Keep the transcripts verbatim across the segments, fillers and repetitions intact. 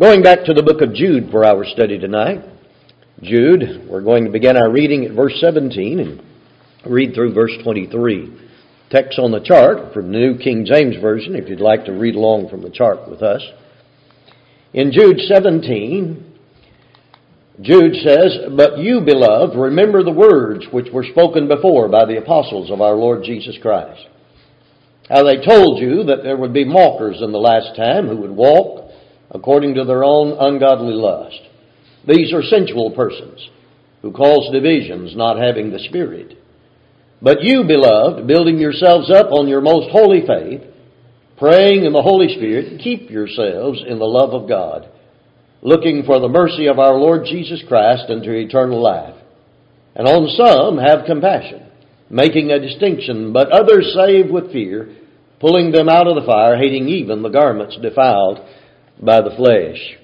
Going back to the book of Jude for our study tonight. Jude, we're going to begin our reading at verse seventeen and read through verse twenty-three. Text on the chart from the New King James Version, if you'd like to read along from the chart with us. In Jude seventeen, Jude says, "But you, beloved, remember the words which were spoken before by the apostles of our Lord Jesus Christ. How they told you that there would be mockers in the last time who would walk according to their own ungodly lust. These are sensual persons who cause divisions, not having the Spirit. But you, beloved, building yourselves up on your most holy faith, praying in the Holy Spirit, keep yourselves in the love of God, looking for the mercy of our Lord Jesus Christ unto eternal life. And on some have compassion, making a distinction, but others save with fear, pulling them out of the fire, hating even the garments defiled by the flesh."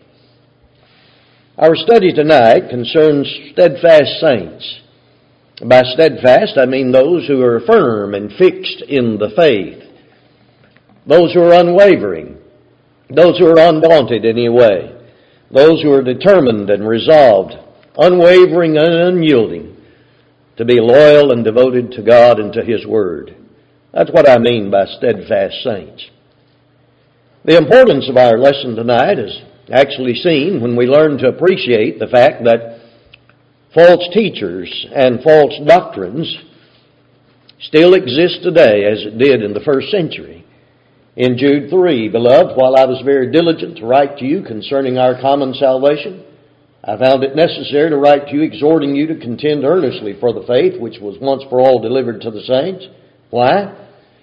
Our study tonight concerns steadfast saints. By steadfast, I mean those who are firm and fixed in the faith, those who are unwavering, those who are undaunted in any way, those who are determined and resolved, unwavering and unyielding, to be loyal and devoted to God and to His Word. That's what I mean by steadfast saints. The importance of our lesson tonight is actually seen when we learn to appreciate the fact that false teachers and false doctrines still exist today as it did in the first century. In Jude three, "Beloved, while I was very diligent to write to you concerning our common salvation, I found it necessary to write to you, exhorting you to contend earnestly for the faith which was once for all delivered to the saints." Why?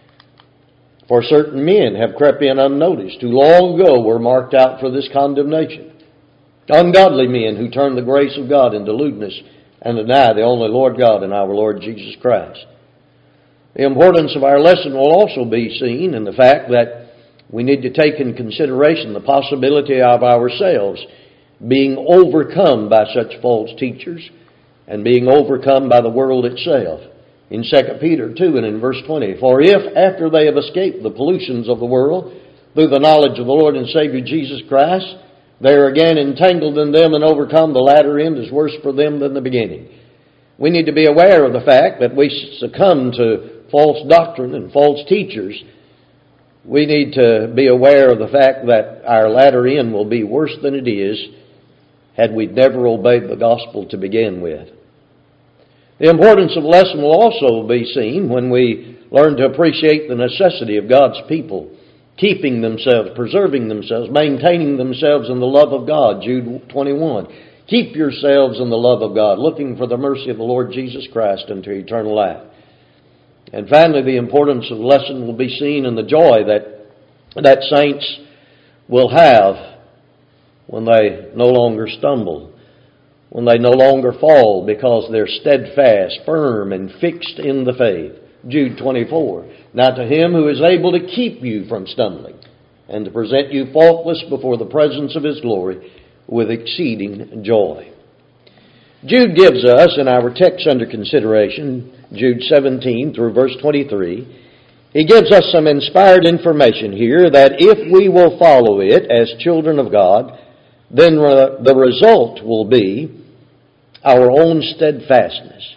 "For certain men have crept in unnoticed, who long ago were marked out for this condemnation. Ungodly men who turn the grace of God into lewdness and deny the only Lord God and our Lord Jesus Christ." The importance of our lesson will also be seen in the fact that we need to take in consideration the possibility of ourselves being overcome by such false teachers and being overcome by the world itself. In Second Peter two and in verse twenty, "For if, after they have escaped the pollutions of the world, through the knowledge of the Lord and Savior Jesus Christ, they are again entangled in them and overcome, the latter end is worse for them than the beginning." We need to be aware of the fact that we succumb to false doctrine and false teachers. We need to be aware of the fact that our latter end will be worse than it is had we never obeyed the gospel to begin with. The importance of the lesson will also be seen when we learn to appreciate the necessity of God's people keeping themselves, preserving themselves, maintaining themselves in the love of God. Jude twenty-one. "Keep yourselves in the love of God, looking for the mercy of the Lord Jesus Christ unto eternal life." And finally, the importance of the lesson will be seen in the joy that, that saints will have when they no longer stumble, when they no longer fall, because they're steadfast, firm, and fixed in the faith. Jude twenty-four. "Now to Him who is able to keep you from stumbling and to present you faultless before the presence of His glory with exceeding joy." Jude gives us, in our text under consideration, Jude seventeen through verse twenty-three, he gives us some inspired information here that if we will follow it as children of God, then the result will be our own steadfastness.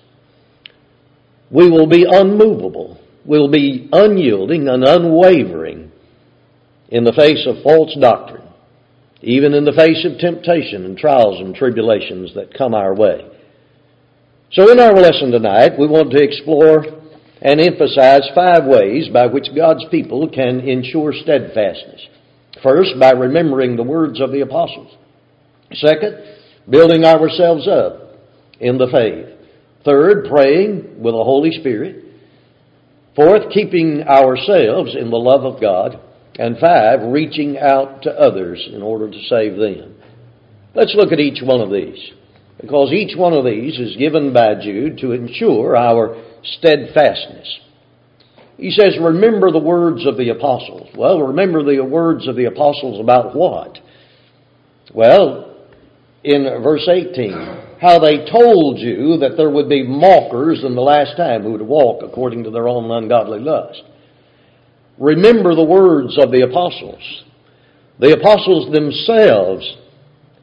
We will be unmovable. We'll be unyielding and unwavering in the face of false doctrine, even in the face of temptation and trials and tribulations that come our way. So in our lesson tonight, we want to explore and emphasize five ways by which God's people can ensure steadfastness. First, by remembering the words of the apostles. Second, building ourselves up in the faith. Third, praying with the Holy Spirit. Fourth, keeping ourselves in the love of God. And five, reaching out to others in order to save them. Let's look at each one of these, because each one of these is given by Jude to ensure our steadfastness. He says, remember the words of the apostles. Well, remember the words of the apostles about what? Well, in verse eighteen, how they told you that there would be mockers in the last time who would walk according to their own ungodly lust. Remember the words of the apostles. The apostles themselves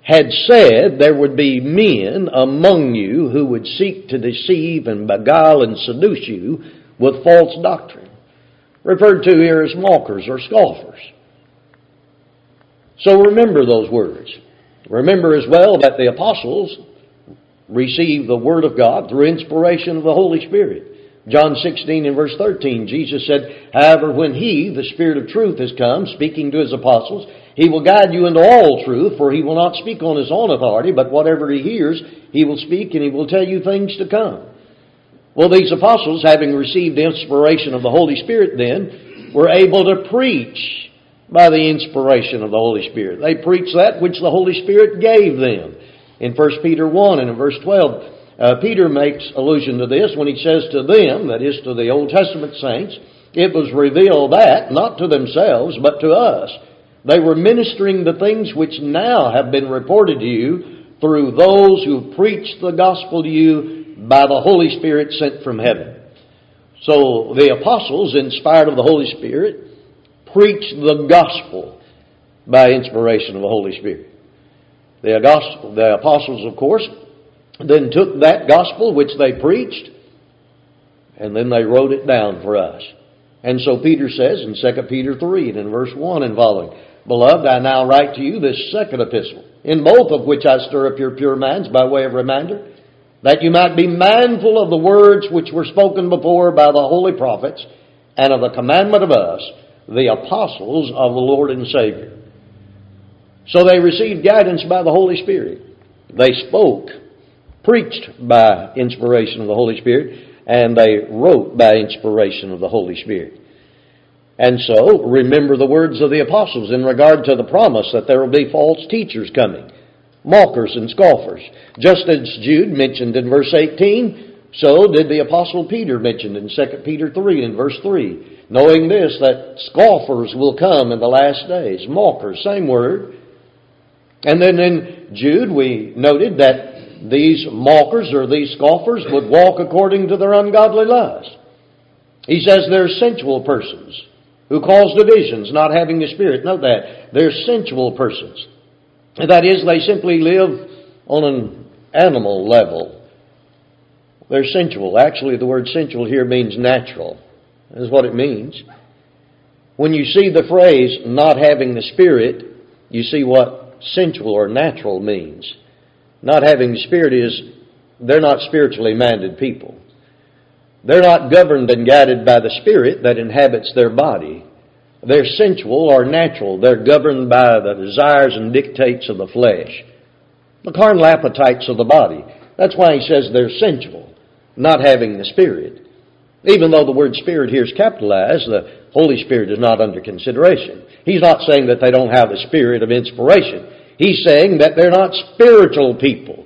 had said there would be men among you who would seek to deceive and beguile and seduce you with false doctrine, referred to here as mockers or scoffers. So remember those words. Remember as well that the apostles received the Word of God through inspiration of the Holy Spirit. John sixteen and verse thirteen, Jesus said, however, when He, the Spirit of truth, has come, speaking to His apostles, He will guide you into all truth, for He will not speak on His own authority, but whatever He hears, He will speak, and He will tell you things to come. Well, these apostles, having received the inspiration of the Holy Spirit then, were able to preach by the inspiration of the Holy Spirit. They preached that which the Holy Spirit gave them. In First Peter one and in verse twelve, Uh, Peter makes allusion to this when he says to them, that is to the Old Testament saints, it was revealed that, not to themselves, but to us, they were ministering the things which now have been reported to you through those who preached the gospel to you by the Holy Spirit sent from heaven. So the apostles, inspired of the Holy Spirit, preached the gospel by inspiration of the Holy Spirit. The, gospel, the apostles, of course, then took that gospel which they preached, and then they wrote it down for us. And so Peter says in Second Peter three and in verse one and following, Beloved, I now write to you this second epistle, in both of which I stir up your pure minds by way of reminder, that you might be mindful of the words which were spoken before by the holy prophets, and of the commandment of us, the apostles of the Lord and Savior. So they received guidance by the Holy Spirit. They spoke, preached by inspiration of the Holy Spirit, and they wrote by inspiration of the Holy Spirit. And so, remember the words of the apostles in regard to the promise that there will be false teachers coming, mockers and scoffers. Just as Jude mentioned in verse eighteen, so did the apostle Peter mention in Second Peter three and verse three, knowing this, that scoffers will come in the last days. Mockers, same word. And then in Jude we noted that these mockers or these scoffers would walk according to their ungodly lusts. He says they're sensual persons who cause divisions, not having the Spirit. Note that. They're sensual persons. That is, they simply live on an animal level. They're sensual. Actually, the word sensual here means natural. That is what it means. When you see the phrase, not having the Spirit, you see what sensual or natural means. Not having the Spirit is, they're not spiritually minded people. They're not governed and guided by the Spirit that inhabits their body. They're sensual or natural. They're governed by the desires and dictates of the flesh, the carnal appetites of the body. That's why he says they're sensual, not having the Spirit. Even though the word Spirit here is capitalized, the Holy Spirit is not under consideration. He's not saying that they don't have the Spirit of inspiration. He's saying that they're not spiritual people.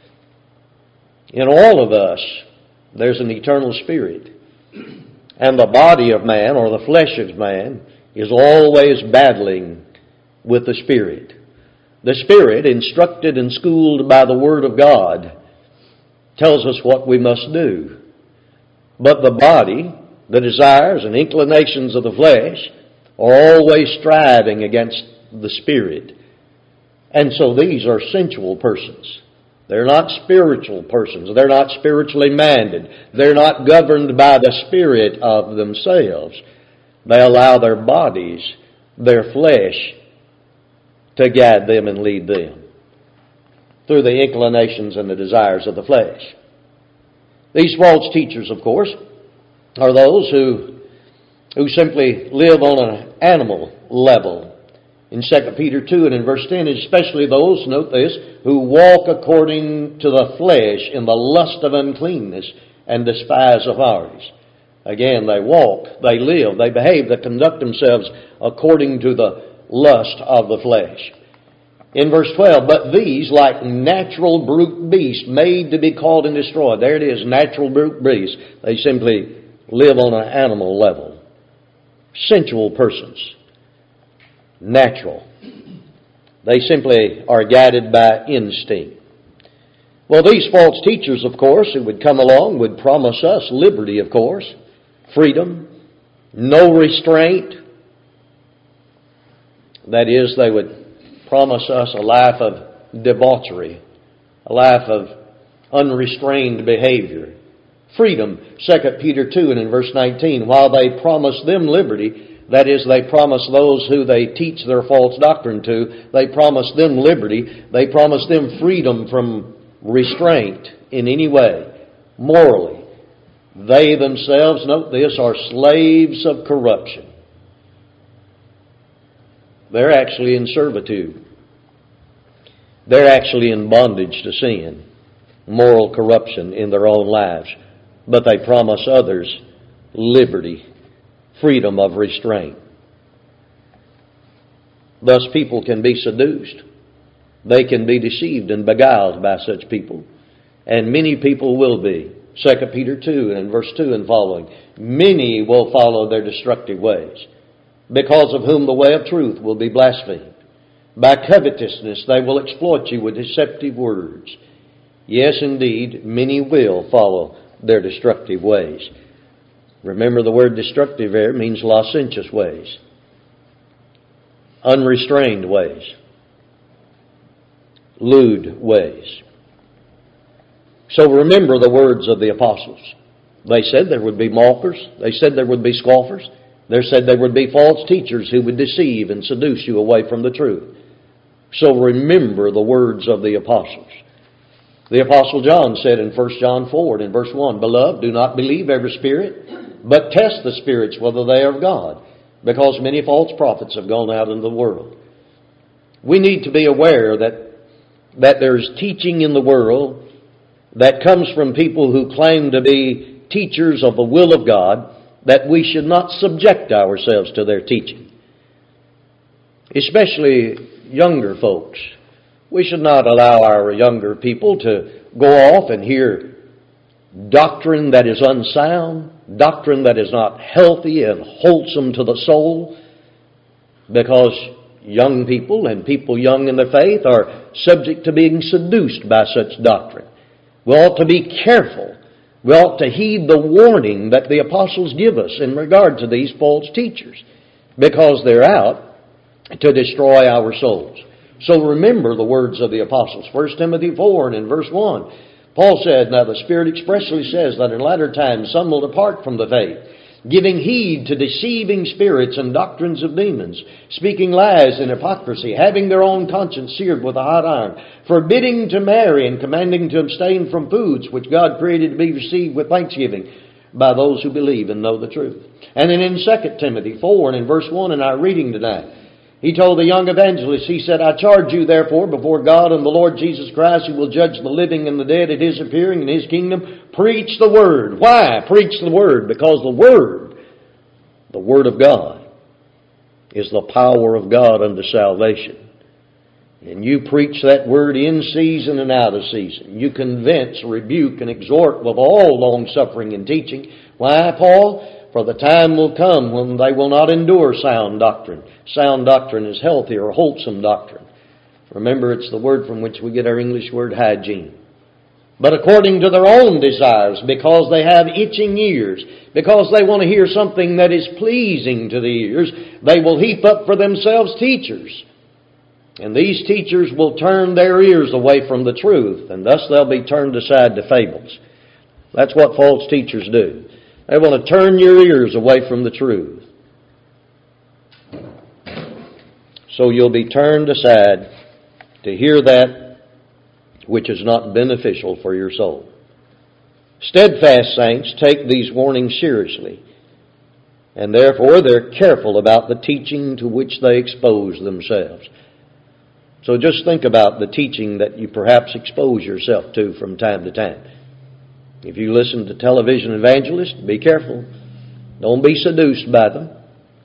In all of us, there's an eternal spirit. And the body of man, or the flesh of man, is always battling with the Spirit. The Spirit, instructed and schooled by the Word of God, tells us what we must do. But the body, the desires and inclinations of the flesh, are always striving against the Spirit. And so these are sensual persons. They're not spiritual persons. They're not spiritually minded. They're not governed by the Spirit of themselves. They allow their bodies, their flesh, to guide them and lead them through the inclinations and the desires of the flesh. These false teachers, of course, are those who, who simply live on an animal level. In Second Peter two and in verse ten, especially those, note this, who walk according to the flesh in the lust of uncleanness and despise authorities. Again, they walk, they live, they behave, they conduct themselves according to the lust of the flesh. In verse twelve, but these, like natural brute beasts, made to be caught and destroyed. There it is, natural brute beasts. They simply live on an animal level. Sensual persons. Natural. They simply are guided by instinct. Well, these false teachers, of course, who would come along would promise us liberty, of course, freedom, no restraint. That is, they would promise us a life of debauchery, a life of unrestrained behavior. Freedom, Second Peter two and in verse nineteen, while they promise them liberty, that is, they promise those who they teach their false doctrine to, they promise them liberty, they promise them freedom from restraint in any way, morally. They themselves, note this, are slaves of corruption. They're actually in servitude. They're actually in bondage to sin, moral corruption in their own lives. But they promise others liberty, freedom of restraint. Thus people can be seduced. They can be deceived and beguiled by such people. And many people will be. Second Peter two and in verse two and following. Many will follow their destructive ways, because of whom the way of truth will be blasphemed. By covetousness they will exploit you with deceptive words. Yes, indeed, many will follow their destructive ways. Remember, the word destructive there means licentious ways, unrestrained ways, lewd ways. So remember the words of the apostles. They said there would be mockers. They said there would be scoffers. They said there would be false teachers who would deceive and seduce you away from the truth. So remember the words of the apostles. The Apostle John said in First John four and in verse one, Beloved, do not believe every spirit, but test the spirits whether they are of God, because many false prophets have gone out into the world. We need to be aware that, that there's teaching in the world that comes from people who claim to be teachers of the will of God, that we should not subject ourselves to their teaching. Especially younger folks. We should not allow our younger people to go off and hear doctrine that is unsound, doctrine that is not healthy and wholesome to the soul, because young people and people young in their faith are subject to being seduced by such doctrine. We ought to be careful. We ought to heed the warning that the apostles give us in regard to these false teachers, because they're out to destroy our souls. So remember the words of the apostles. First Timothy four and in verse one, Paul said, Now the Spirit expressly says that in latter times some will depart from the faith, giving heed to deceiving spirits and doctrines of demons, speaking lies and hypocrisy, having their own conscience seared with a hot iron, forbidding to marry and commanding to abstain from foods which God created to be received with thanksgiving by those who believe and know the truth. And then in Second Timothy four and in verse one in our reading tonight, he told the young evangelist, he said, I charge you therefore before God and the Lord Jesus Christ, who will judge the living and the dead at His appearing in His kingdom, preach the Word. Why preach the Word? Because the Word, the Word of God, is the power of God unto salvation. And you preach that Word in season and out of season. You convince, rebuke, and exhort with all long-suffering and teaching. Why, Paul? For the time will come when they will not endure sound doctrine. Sound doctrine is healthy or wholesome doctrine. Remember, it's the word from which we get our English word hygiene. But according to their own desires, because they have itching ears, because they want to hear something that is pleasing to the ears, they will heap up for themselves teachers. And these teachers will turn their ears away from the truth, and thus they'll be turned aside to fables. That's what false teachers do. They want to turn your ears away from the truth. So you'll be turned aside to hear that which is not beneficial for your soul. Steadfast saints take these warnings seriously, and therefore they're careful about the teaching to which they expose themselves. So just think about the teaching that you perhaps expose yourself to from time to time. If you listen to television evangelists, be careful. Don't be seduced by them.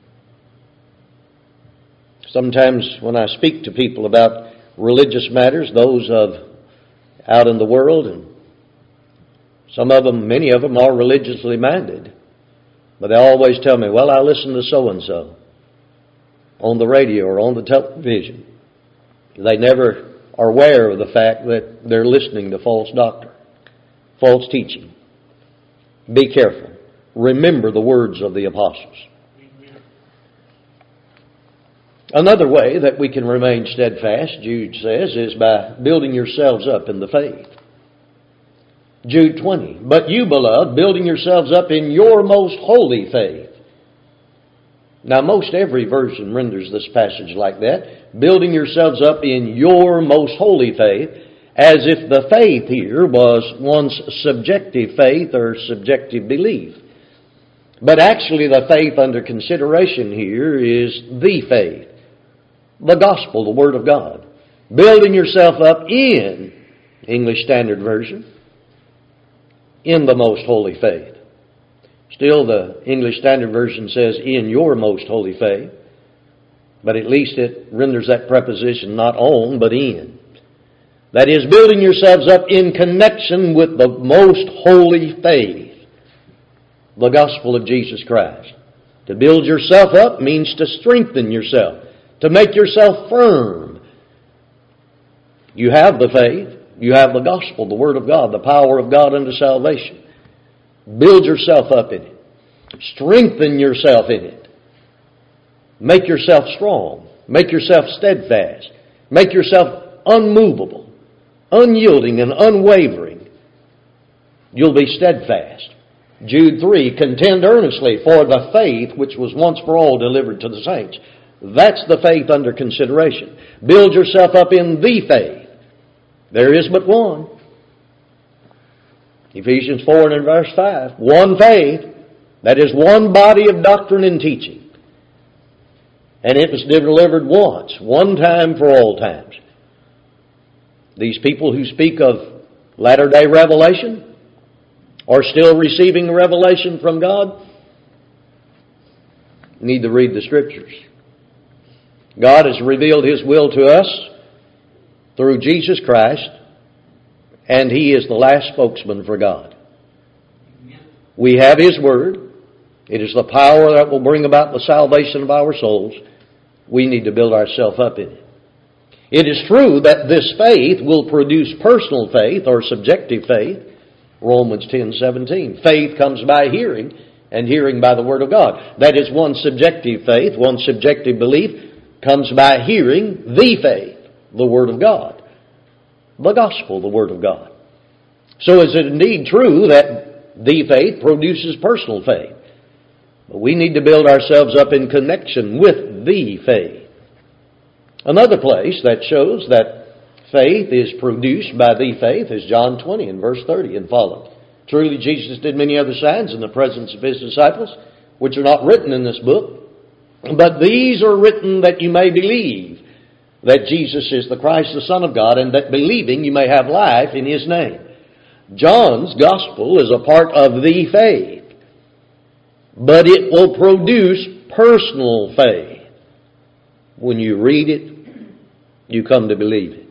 Sometimes when I speak to people about religious matters, those of out in the world, and some of them, many of them are religiously minded, but they always tell me, well, I listen to so-and-so on the radio or on the television. They never are aware of the fact that they're listening to false doctrine, false teaching. Be careful. Remember the words of the apostles. Another way that we can remain steadfast, Jude says, is by building yourselves up in the faith. Jude twenty, but you, beloved, building yourselves up in your most holy faith. Now, most every version renders this passage like that, building yourselves up in your most holy faith, as if the faith here was one's subjective faith or subjective belief. But actually the faith under consideration here is the faith, the gospel, the Word of God. Building yourself up in, English Standard Version, in the most holy faith. Still, the English Standard Version says, in your most holy faith. But at least it renders that preposition not on, but in. That is, building yourselves up in connection with the most holy faith, the gospel of Jesus Christ. To build yourself up means to strengthen yourself, to make yourself firm. You have the faith. You have the gospel, the Word of God, the power of God unto salvation. Build yourself up in it. Strengthen yourself in it. Make yourself strong. Make yourself steadfast. Make yourself unmovable, unyielding, and unwavering. You'll be steadfast. Jude three, contend earnestly for the faith which was once for all delivered to the saints. That's the faith under consideration. Build yourself up in the faith. There is but one. Ephesians four and in verse five. One faith. That is one body of doctrine and teaching. And it was delivered once, one time for all times. These people who speak of latter-day revelation are still receiving revelation from God need to read the Scriptures. God has revealed His will to us through Jesus Christ, and He is the last spokesman for God. We have His Word. It is the power that will bring about the salvation of our souls. We need to build ourselves up in it. It is true that this faith will produce personal faith or subjective faith. Romans ten seventeen. Faith comes by hearing, and hearing by the Word of God. That is one subjective faith, one subjective belief comes by hearing the faith, the Word of God. The gospel, the Word of God. So is it indeed true that the faith produces personal faith? But we need to build ourselves up in connection with the faith. Another place that shows that faith is produced by the faith is John twenty and verse thirty and following. Truly Jesus did many other signs in the presence of His disciples, which are not written in this book. But these are written that you may believe that Jesus is the Christ, the Son of God, and that believing you may have life in His name. John's gospel is a part of the faith, but it will produce personal faith. When you read it, you come to believe it.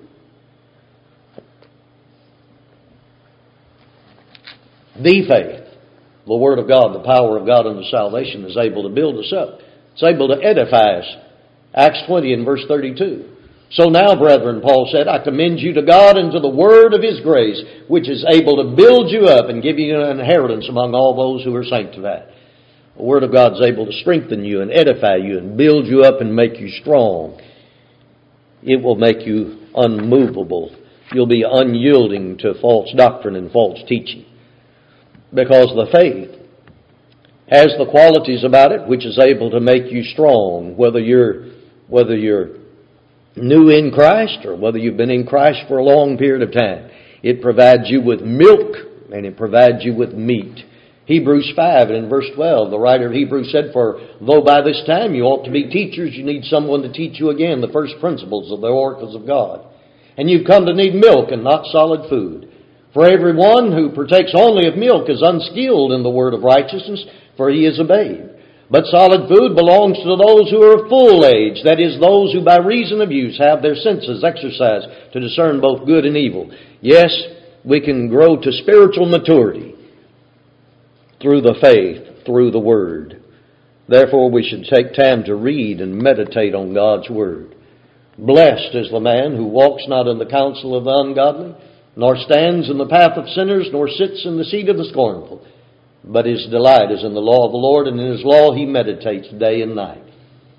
The faith, the Word of God, the power of God unto salvation, is able to build us up. It's able to edify us. Acts twenty and verse thirty-two. So now, brethren, Paul said, I commend you to God and to the word of His grace, which is able to build you up and give you an inheritance among all those who are sanctified. The Word of God is able to strengthen you and edify you and build you up and make you strong. It will make you unmovable. You'll be unyielding to false doctrine and false teaching. Because the faith has the qualities about it which is able to make you strong, whether you're whether you're new in Christ or whether you've been in Christ for a long period of time. It provides you with milk and it provides you with meat. Hebrews five and in verse twelve, the writer of Hebrews said, for though by this time you ought to be teachers, you need someone to teach you again the first principles of the oracles of God. And you've come to need milk and not solid food. For everyone who partakes only of milk is unskilled in the word of righteousness, for he is a babe. But solid food belongs to those who are of full age, that is, those who by reason of use have their senses exercised to discern both good and evil. Yes, we can grow to spiritual maturity through the faith, through the Word. Therefore, we should take time to read and meditate on God's Word. Blessed is the man who walks not in the counsel of the ungodly, nor stands in the path of sinners, nor sits in the seat of the scornful. But his delight is in the law of the Lord, and in His law he meditates day and night.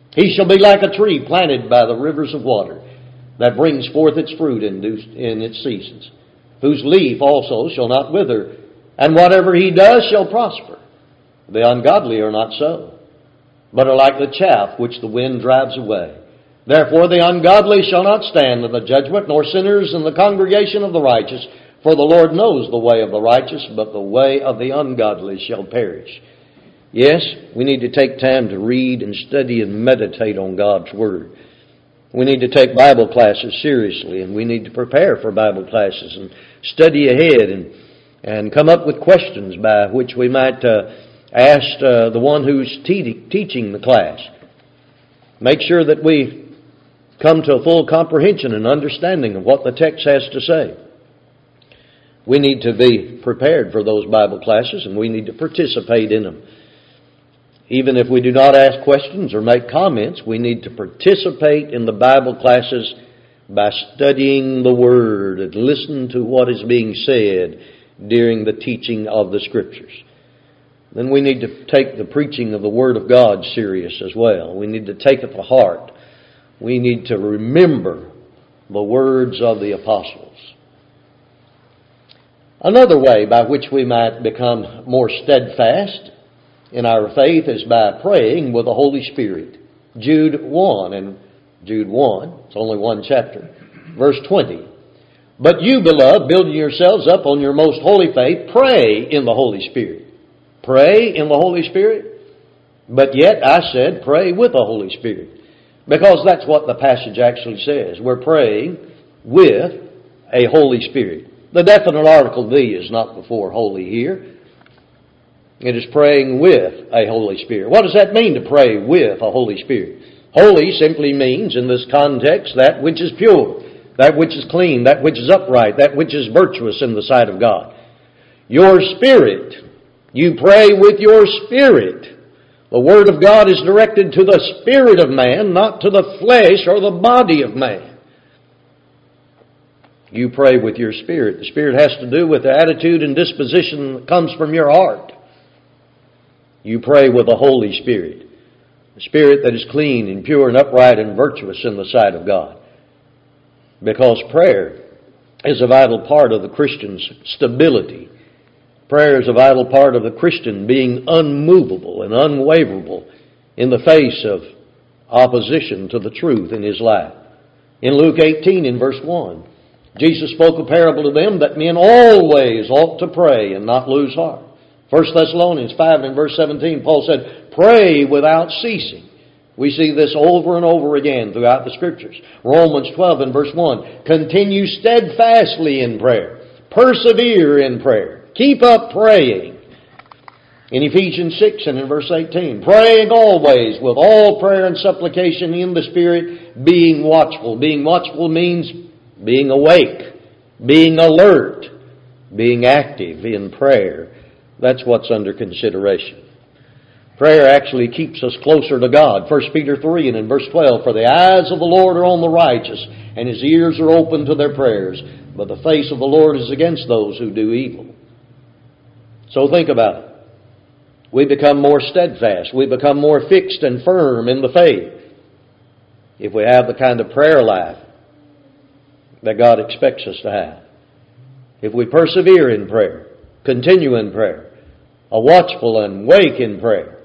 He shall be like a tree planted by the rivers of water, that brings forth its fruit in due- in its seasons, whose leaf also shall not wither, and whatever he does shall prosper. The ungodly are not so, but are like the chaff which the wind drives away. Therefore the ungodly shall not stand in the judgment, nor sinners in the congregation of the righteous. For the Lord knows the way of the righteous, but the way of the ungodly shall perish. Yes, we need to take time to read and study and meditate on God's Word. We need to take Bible classes seriously, and we need to prepare for Bible classes and study ahead and, and come up with questions by which we might uh, ask uh, the one who's te- teaching the class. Make sure that we come to a full comprehension and understanding of what the text has to say. We need to be prepared for those Bible classes, and we need to participate in them. Even if we do not ask questions or make comments, we need to participate in the Bible classes by studying the Word and listen to what is being said during the teaching of the Scriptures. Then we need to take the preaching of the Word of God serious as well. We need to take it to heart. We need to remember the words of the apostles. Another way by which we might become more steadfast in our faith is by praying with the Holy Spirit. Jude one, and Jude one, it's only one chapter, verse twenty. But you, beloved, building yourselves up on your most holy faith, pray in the Holy Spirit. Pray in the Holy Spirit? But yet, I said, pray with the Holy Spirit. Because that's what the passage actually says. We're praying with a Holy Spirit. The definite article "the" is not before holy here. It is praying with a Holy Spirit. What does that mean to pray with a Holy Spirit? Holy simply means, in this context, that which is pure, that which is clean, that which is upright, that which is virtuous in the sight of God. Your spirit, you pray with your spirit. The Word of God is directed to the spirit of man, not to the flesh or the body of man. You pray with your spirit. The spirit has to do with the attitude and disposition that comes from your heart. You pray with the Holy Spirit, the Spirit that is clean and pure and upright and virtuous in the sight of God. Because prayer is a vital part of the Christian's stability. Prayer is a vital part of the Christian being unmovable and unwaverable in the face of opposition to the truth in his life. In Luke eighteen, in verse one, Jesus spoke a parable to them that men always ought to pray and not lose heart. First Thessalonians five and verse seventeen, Paul said, pray without ceasing. We see this over and over again throughout the Scriptures. Romans twelve and verse one, continue steadfastly in prayer. Persevere in prayer. Keep up praying. In Ephesians six and in verse eighteen, praying always with all prayer and supplication in the Spirit, being watchful. Being watchful means being awake, being alert, being active in prayer. That's what's under consideration. Prayer actually keeps us closer to God. First Peter three and in verse twelve, for the eyes of the Lord are on the righteous, and His ears are open to their prayers, but the face of the Lord is against those who do evil. So think about it. We become more steadfast. We become more fixed and firm in the faith if we have the kind of prayer life that God expects us to have. If we persevere in prayer, continue in prayer, are watchful and wake in prayer,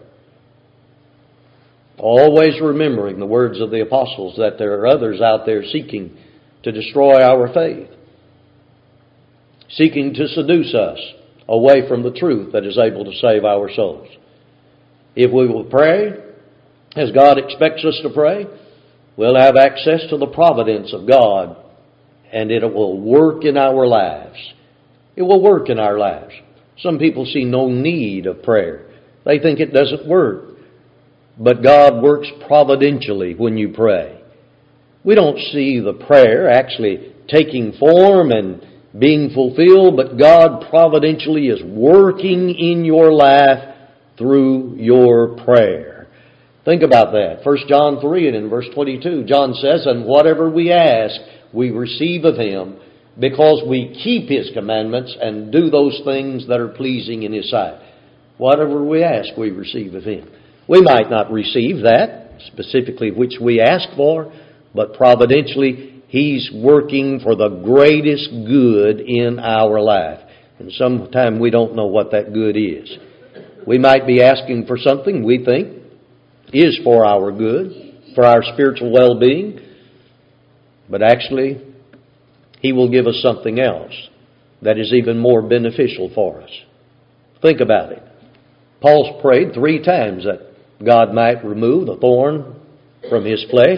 always remembering the words of the apostles that there are others out there seeking to destroy our faith, seeking to seduce us away from the truth that is able to save our souls. If we will pray as God expects us to pray, we'll have access to the providence of God, and it will work in our lives. It will work in our lives. Some people see no need of prayer. They think it doesn't work. But God works providentially when you pray. We don't see the prayer actually taking form and being fulfilled, but God providentially is working in your life through your prayer. Think about that. First John three and in verse twenty-two, John says, and whatever we ask, we receive of Him, because we keep His commandments and do those things that are pleasing in His sight. Whatever we ask, we receive of Him. We might not receive that specifically which we ask for, but providentially He's working for the greatest good in our life. And sometimes we don't know what that good is. We might be asking for something we think is for our good, for our spiritual well-being, but actually He will give us something else that is even more beneficial for us. Think about it. Paul's prayed three times that God might remove the thorn from his flesh.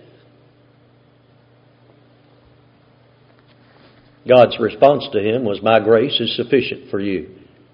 God's response to him was, "My grace is sufficient for you."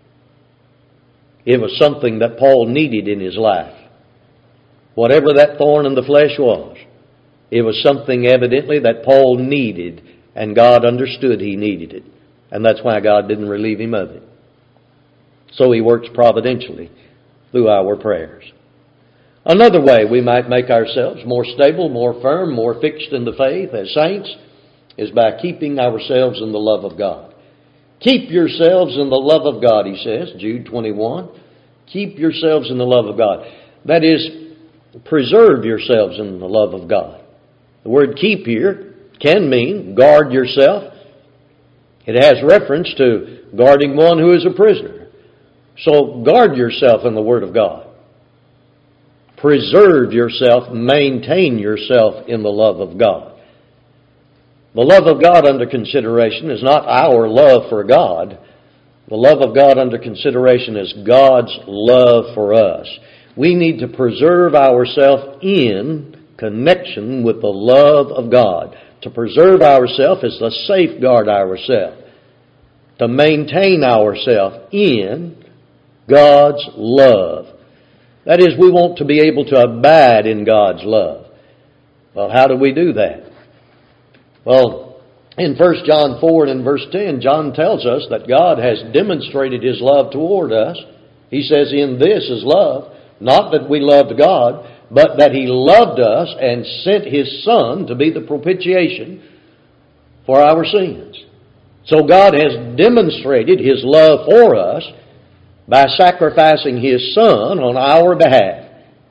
It was something that Paul needed in his life. Whatever that thorn in the flesh was, it was something evidently that Paul needed, and God understood he needed it. And that's why God didn't relieve him of it. So He works providentially through our prayers. Another way we might make ourselves more stable, more firm, more fixed in the faith as saints is by keeping ourselves in the love of God. Keep yourselves in the love of God, he says, Jude twenty-one. Keep yourselves in the love of God. That is, preserve yourselves in the love of God. The word keep here can mean guard yourself. It has reference to guarding one who is a prisoner. So guard yourself in the Word of God. Preserve yourself, maintain yourself in the love of God. The love of God under consideration is not our love for God. The love of God under consideration is God's love for us. We need to preserve ourselves in connection with the love of God. To preserve ourselves is to safeguard ourselves. To maintain ourselves in God's love. That is, we want to be able to abide in God's love. Well, how do we do that? Well, in First John four and in verse ten, John tells us that God has demonstrated His love toward us. He says, "In this is love, not that we loved God, but that He loved us and sent His Son to be the propitiation for our sins." So God has demonstrated His love for us by sacrificing His Son on our behalf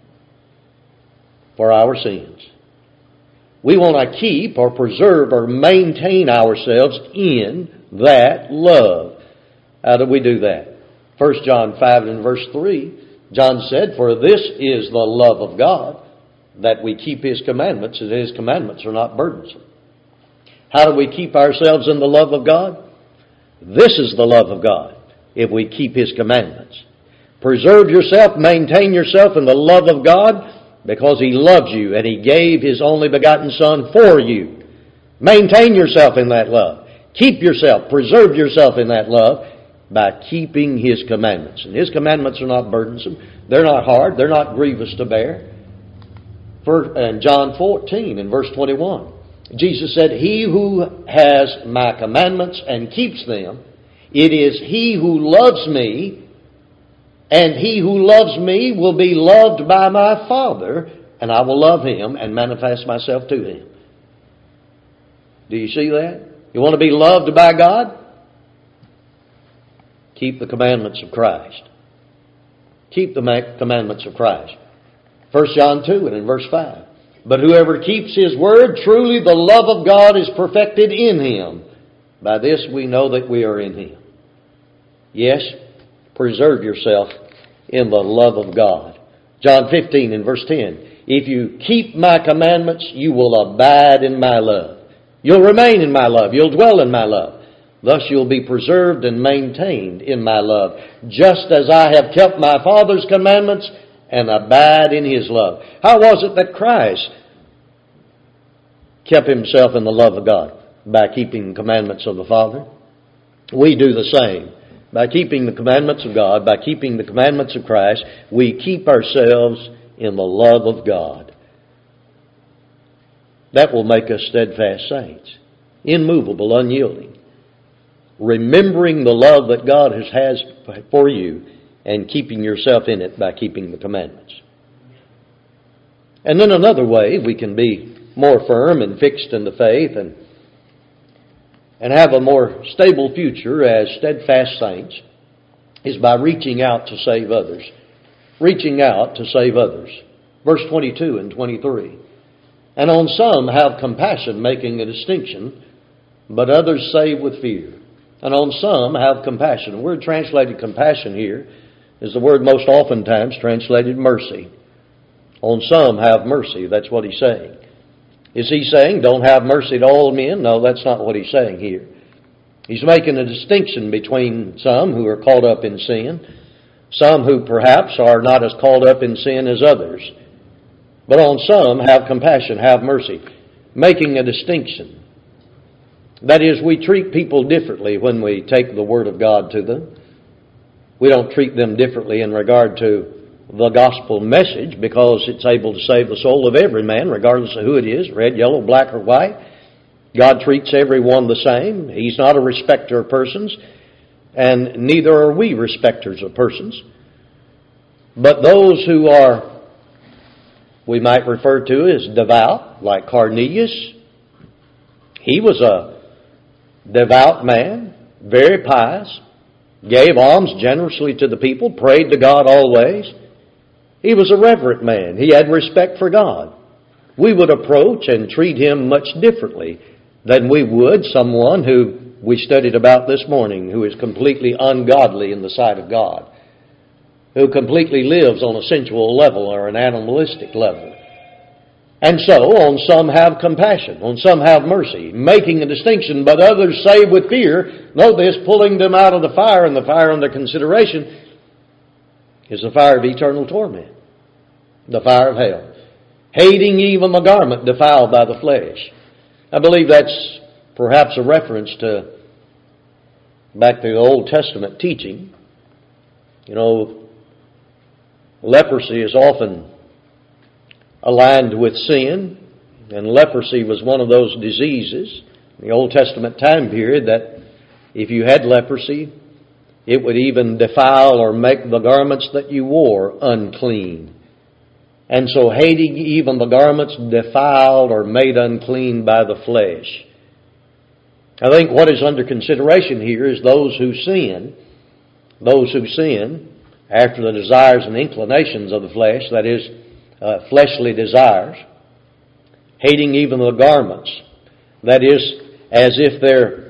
for our sins. We want to keep or preserve or maintain ourselves in that love. How do we do that? First John five and verse three, John said, "For this is the love of God, that we keep His commandments, and His commandments are not burdensome." How do we keep ourselves in the love of God? This is the love of God, if we keep His commandments. Preserve yourself, maintain yourself in the love of God, because He loves you and He gave His only begotten Son for you. Maintain yourself in that love. Keep yourself, preserve yourself in that love by keeping His commandments. And His commandments are not burdensome. They're not hard. They're not grievous to bear. For, in John fourteen and verse twenty-one, Jesus said, "He who has my commandments and keeps them, it is he who loves me, and he who loves me will be loved by my Father, and I will love him and manifest myself to him." Do you see that? You want to be loved by God? Keep the commandments of Christ. Keep the commandments of Christ. First John two and in verse five. "But whoever keeps His word, truly the love of God is perfected in him. By this we know that we are in Him." Yes, preserve yourself in the love of God. John fifteen and verse ten. "If you keep my commandments, you will abide in my love." You'll remain in my love. You'll dwell in my love. Thus you'll be preserved and maintained in my love, just as I have kept my Father's commandments and abide in His love. How was it that Christ kept Himself in the love of God? By keeping the commandments of the Father. We do the same. By keeping the commandments of God, by keeping the commandments of Christ, we keep ourselves in the love of God. That will make us steadfast saints, immovable, unyielding, remembering the love that God has, has for you and keeping yourself in it by keeping the commandments. And then another way we can be more firm and fixed in the faith and and have a more stable future as steadfast saints is by reaching out to save others. Reaching out to save others. Verse twenty-two and twenty-three. And on some have compassion, making a distinction, but others save with fear. And on some have compassion. The word translated compassion here is the word most oftentimes translated mercy. On some have mercy. That's what he's saying. Is he saying don't have mercy to all men? No, that's not what he's saying here. He's making a distinction between some who are caught up in sin, some who perhaps are not as caught up in sin as others. But on some have compassion, have mercy, making a distinction. That is, we treat people differently when we take the Word of God to them. We don't treat them differently in regard to the gospel message because it's able to save the soul of every man, regardless of who it is, red, yellow, black, or white. God treats everyone the same. He's not a respecter of persons, and neither are we respecters of persons. But those who are, we might refer to as devout, like Cornelius, he was a devout man, very pious, gave alms generously to the people, prayed to God always. He was a reverent man. He had respect for God. We would approach and treat him much differently than we would someone who we studied about this morning, who is completely ungodly in the sight of God, who completely lives on a sensual level or an animalistic level. And so, on some have compassion, on some have mercy, making a distinction, but others save with fear. Note this, pulling them out of the fire, and the fire under consideration is the fire of eternal torment, the fire of hell. Hating even the garment defiled by the flesh. I believe that's perhaps a reference to back to the Old Testament teaching. You know, leprosy is often aligned with sin, and leprosy was one of those diseases in the Old Testament time period that if you had leprosy, it would even defile or make the garments that you wore unclean. And so hating even the garments defiled or made unclean by the flesh. I think what is under consideration here is those who sin, those who sin after the desires and inclinations of the flesh, that is, uh, fleshly desires, hating even the garments, that is, as if they're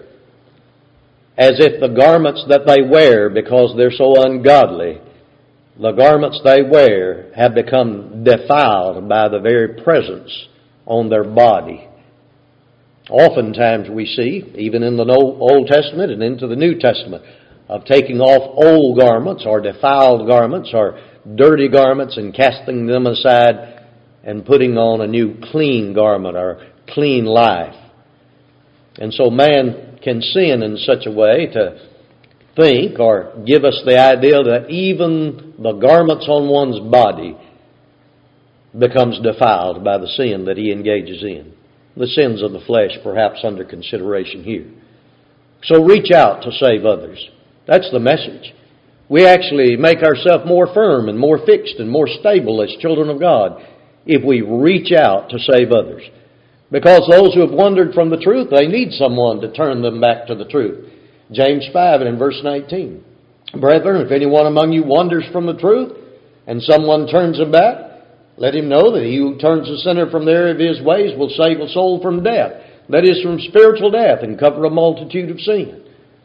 as if the garments that they wear, because they're so ungodly, the garments they wear have become defiled by the very presence on their body. Oftentimes we see, even in the Old Testament and into the New Testament, of taking off old garments or defiled garments or dirty garments and casting them aside and putting on a new clean garment or clean life. And so man can sin in such a way to think or give us the idea that even the garments on one's body becomes defiled by the sin that he engages in. The sins of the flesh perhaps under consideration here. So reach out to save others. That's the message. We actually make ourselves more firm and more fixed and more stable as children of God if we reach out to save others. Because those who have wandered from the truth, they need someone to turn them back to the truth. James five and in verse nineteen. Brethren, if anyone among you wanders from the truth, and someone turns him back, let him know that he who turns the sinner from the error of his ways will save a soul from death. That is, from spiritual death, and cover a multitude of sin.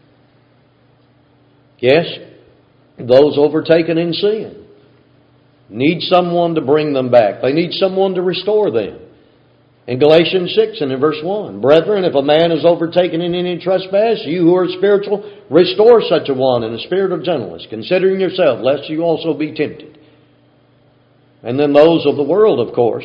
Yes, those overtaken in sin need someone to bring them back. They need someone to restore them. In Galatians six and in verse one, Brethren, if a man is overtaken in any trespass, you who are spiritual, restore such a one in a spirit of gentleness, considering yourself, lest you also be tempted. And then those of the world, of course,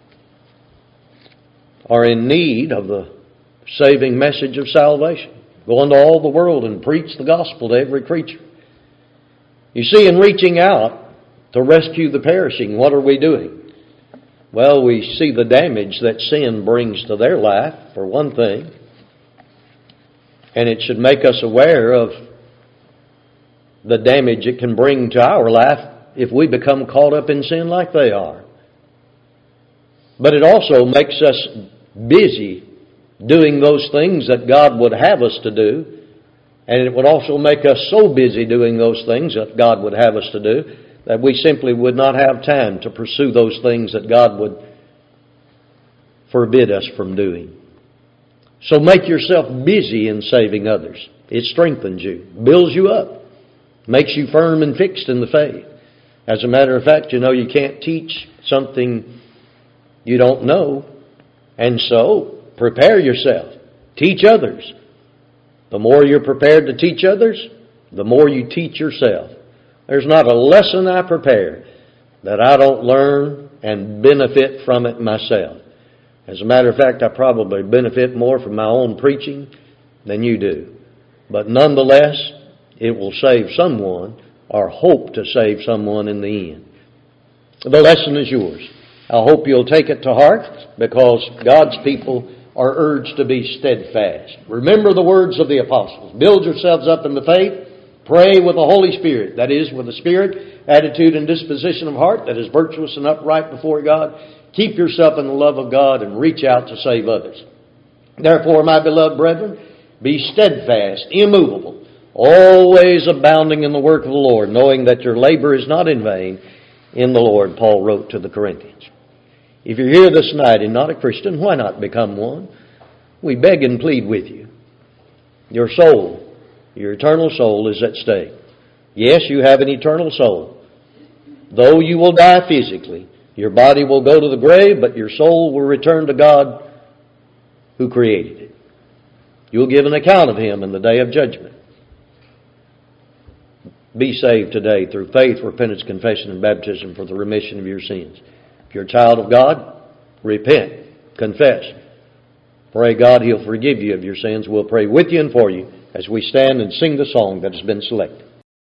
are in need of the saving message of salvation. Go into all the world and preach the gospel to every creature. You see, in reaching out to rescue the perishing, what are we doing? Well, we see the damage that sin brings to their life, for one thing. And it should make us aware of the damage it can bring to our life if we become caught up in sin like they are. But it also makes us busy doing those things that God would have us to do. And it would also make us so busy doing those things that God would have us to do that we simply would not have time to pursue those things that God would forbid us from doing. So make yourself busy in saving others. It strengthens you, builds you up, makes you firm and fixed in the faith. As a matter of fact, you know you can't teach something you don't know. And so, prepare yourself. Teach others. The more you're prepared to teach others, the more you teach yourself. There's not a lesson I prepare that I don't learn and benefit from it myself. As a matter of fact, I probably benefit more from my own preaching than you do. But nonetheless, it will save someone or hope to save someone in the end. The lesson is yours. I hope you'll take it to heart because God's people are urged to be steadfast. Remember the words of the apostles. Build yourselves up in the faith. Pray with the Holy Spirit. That is, with a spirit, attitude, and disposition of heart that is virtuous and upright before God. Keep yourself in the love of God and reach out to save others. Therefore, my beloved brethren, be steadfast, immovable, always abounding in the work of the Lord, knowing that your labor is not in vain in the Lord, Paul wrote to the Corinthians. If you're here this night and not a Christian, why not become one? We beg and plead with you. Your soul, your eternal soul is at stake. Yes, you have an eternal soul. Though you will die physically, your body will go to the grave, but your soul will return to God who created it. You'll give an account of Him in the day of judgment. Be saved today through faith, repentance, confession, and baptism for the remission of your sins. If you're a child of God, repent, confess. Pray God He'll forgive you of your sins. We'll pray with you and for you as we stand and sing the song that has been selected.